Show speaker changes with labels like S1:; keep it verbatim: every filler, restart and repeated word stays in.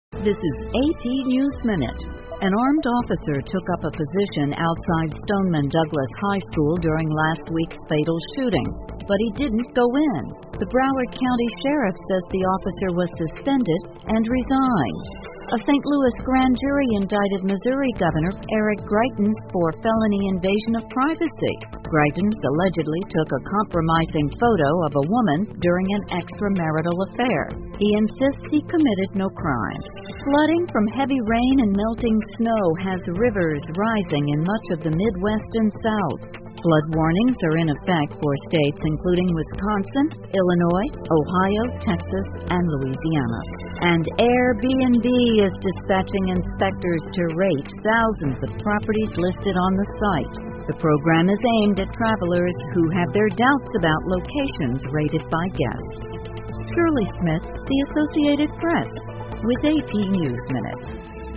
S1: This is A P News Minute. An armed officer took up a position outside Stoneman Douglas High School during last week's fatal shooting, but he didn't go in. The Broward County Sheriff says the officer was suspended and resigned. A Saint Louis grand jury indicted Missouri Governor Eric Greitens for felony invasion of privacy. Greitens allegedly took a compromising photo of a woman during an extramarital affair. He insists he committed no crime. Flooding from heavy rain and melting snow has rivers rising in much of the Midwest and South. Flood warnings are in effect for states including Wisconsin, Illinois, Ohio, Texas, and Louisiana. And Airbnb is dispatching inspectors to rate thousands of properties listed on the site. The program is aimed at travelers who have their doubts about locations rated by guests. Shirley Smith, The Associated Press, with A P News Minute.